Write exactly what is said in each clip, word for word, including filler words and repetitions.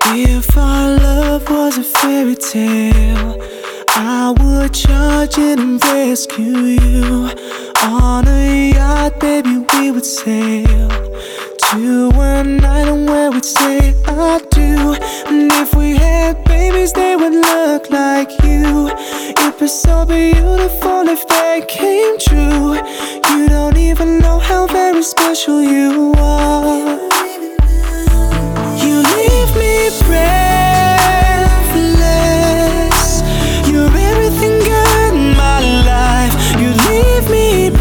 If our love was a fairy tale, I would charge in and rescue you. On a yacht, baby, we would sail to an island where we'd say I do. And if we had babies, they would look like you. It'd be so beautiful if they came true. You don't even know how very special you are. You leave me breathless. You're everything good in my life. You leave me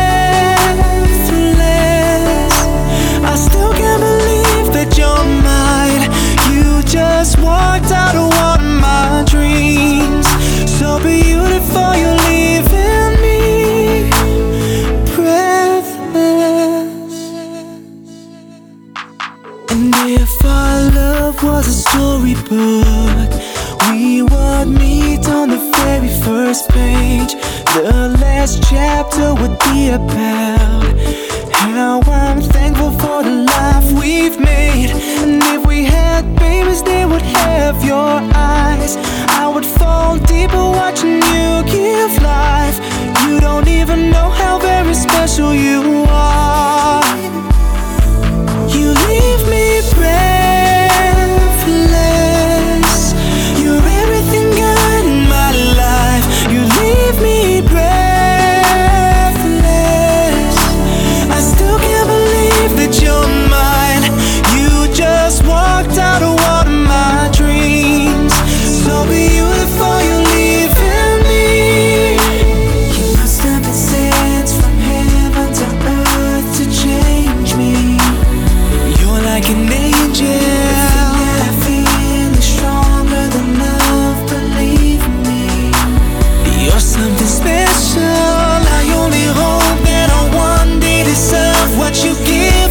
breathless. I still can't believe that you're mine. You just walked out of one of my dreams. So beautiful, you're leaving me breathless. And if our love was a storybook, we would meet on the very first page. The last chapter would be about how I'm thankful for the life we've made. And if we had babies, they would have your eyes. I would fall deeper watching you give life. You don't even know how very special you are. You leave me breathless. You're everything good in my life. You leave me breathless. I still can't believe that you're mine. You just walked out of one of my dreams. So beautiful, you're leaving me. You must have been sent from heaven to earth to change me. You're like an angel. I feel is stronger than love, believe me. You're something special. I only hope that I one day deserve what you give.